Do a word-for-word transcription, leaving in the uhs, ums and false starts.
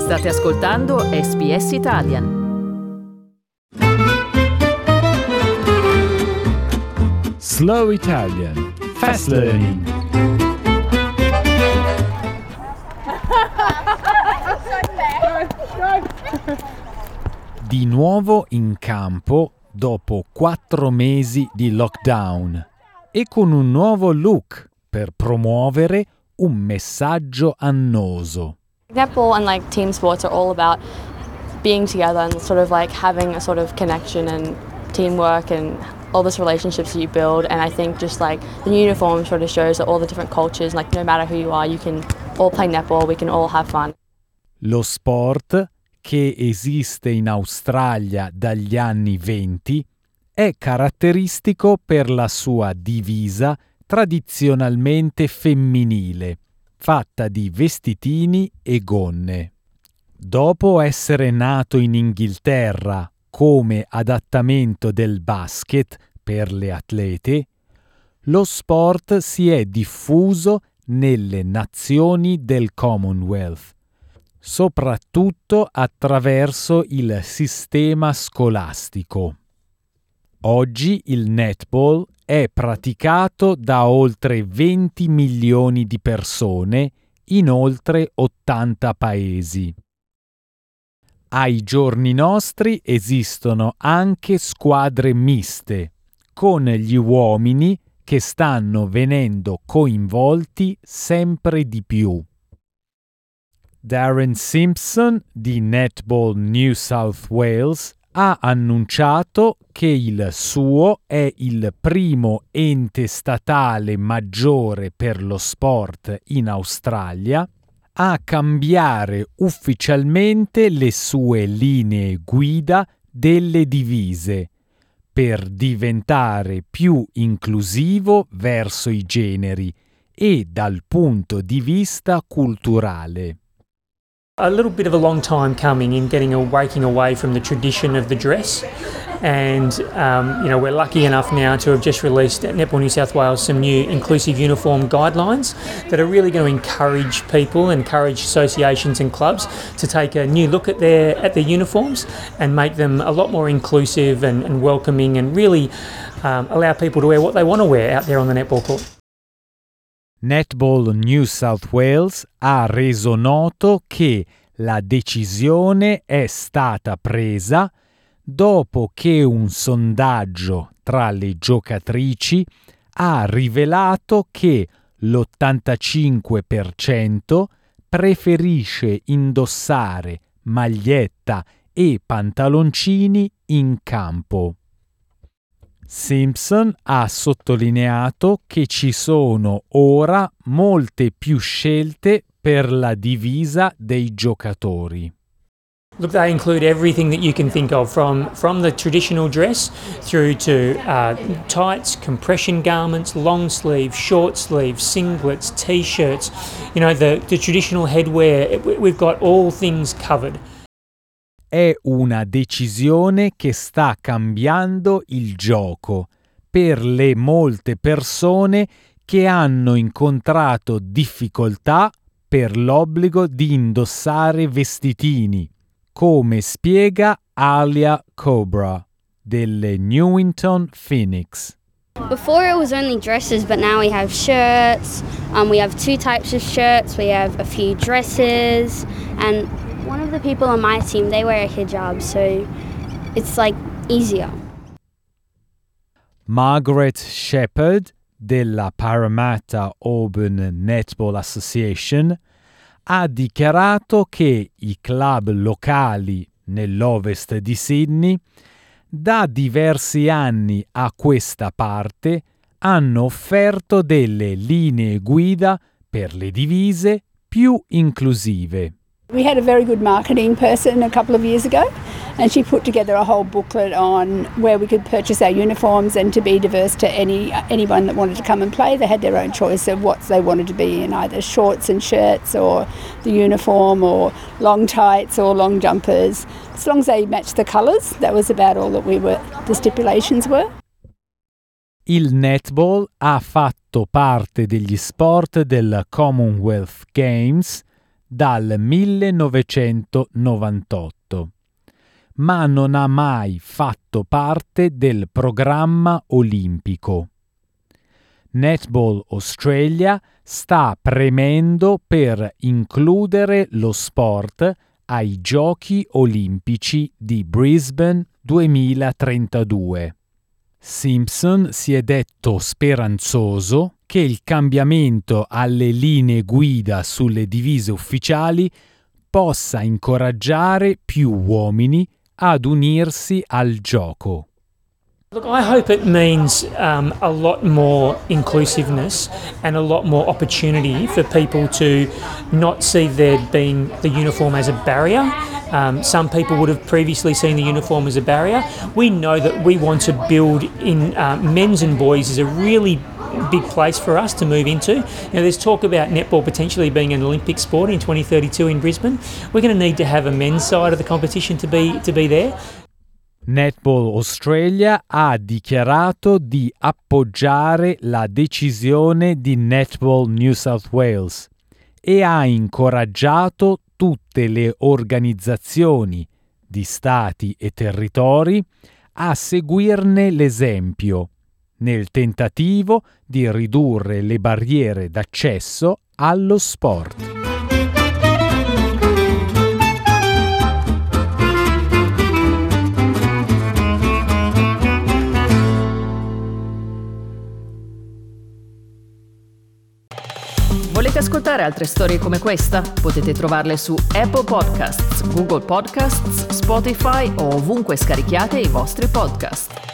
State ascoltando S B S Italian. Slow Italian. Fast Learning. Di nuovo in campo dopo quattro mesi di lockdown e con un nuovo look per promuovere un messaggio annoso. Netball and like team sports are all about being together and sort of like having a sort of connection and teamwork and all those relationships that you build, and I think just like the uniform sort of shows that all the different cultures, like no matter who you are, you can all play netball, we can all have fun. Lo sport, che esiste in Australia dagli anni venti, è caratteristico per la sua divisa tradizionalmente femminile, fatta di vestitini e gonne. Dopo essere nato in Inghilterra come adattamento del basket per le atlete, lo sport si è diffuso nelle nazioni del Commonwealth, soprattutto attraverso il sistema scolastico. Oggi il netball è praticato da oltre venti milioni di persone in oltre ottanta paesi. Ai giorni nostri esistono anche squadre miste, con gli uomini che stanno venendo coinvolti sempre di più. Darren Simpson di Netball New South Wales ha annunciato che il suo è il primo ente statale maggiore per lo sport in Australia a cambiare ufficialmente le sue linee guida delle divise per diventare più inclusivo verso i generi e dal punto di vista culturale. A little bit of a long time coming in getting a waking away from the tradition of the dress, and um, you know, we're lucky enough now to have just released at Netball New South Wales some new inclusive uniform guidelines that are really going to encourage people, encourage associations and clubs to take a new look at their at their uniforms and make them a lot more inclusive and, and welcoming, and really um, allow people to wear what they want to wear out there on the netball court. Netball New South Wales ha reso noto che la decisione è stata presa dopo che un sondaggio tra le giocatrici ha rivelato che l'ottantacinque per cento preferisce indossare maglietta e pantaloncini in campo. Simpson ha sottolineato che ci sono ora molte più scelte per la divisa dei giocatori. Look, they include everything that you can think of, from, from the traditional dress through to uh, tights, compression garments, long sleeve, short sleeve, singlets, t-shirts, you know, the, the traditional headwear. We've got all things covered. È una decisione che sta cambiando il gioco per le molte persone che hanno incontrato difficoltà per l'obbligo di indossare vestitini, come spiega Alia Cobra delle Newington Phoenix. Before it was only dresses, but now we have shirts, um, we have two types of shirts, we have a few dresses, and one of the people on my team, they wear a hijab, so it's like easier. Margaret Shepherd della Parramatta Auburn Netball Association ha dichiarato che i club locali nell'ovest di Sydney da diversi anni a questa parte hanno offerto delle linee guida per le divise più inclusive. We had a very good marketing person a couple of years ago, and she put together a whole booklet on where we could purchase our uniforms and to be diverse to any anyone that wanted to come and play. They had their own choice of what they wanted to be in, either shorts and shirts or the uniform or long tights or long jumpers. As long as they matched the colours, that was about all that we were, the stipulations were. Il netball ha fatto parte degli sport del Commonwealth Games dal millenovecentonovantotto, ma non ha mai fatto parte del programma olimpico. Netball Australia sta premendo per includere lo sport ai Giochi Olimpici di Brisbane duemilatrentadue. Simpson si è detto speranzoso che il cambiamento alle linee guida sulle divise ufficiali possa incoraggiare più uomini ad unirsi al gioco. Look, I hope it means um, a lot more inclusiveness and a lot more opportunity for people to not see there being the uniform as a barrier. Um, some people would have previously seen the uniform as a barrier. We know that we want to build in uh, men's and boys is a really big place for us to move into. You know, there's talk about netball potentially being an Olympic sport in twenty thirty-two in Brisbane. We're going to need to have a men's side of the competition to be to be there. Netball Australia ha dichiarato di appoggiare la decisione di Netball New South Wales e ha incoraggiato tutte le organizzazioni di stati e territori a seguirne l'esempio nel tentativo di ridurre le barriere d'accesso allo sport. Volete ascoltare altre storie come questa? Potete trovarle su Apple Podcasts, Google Podcasts, Spotify o ovunque scarichiate i vostri podcast.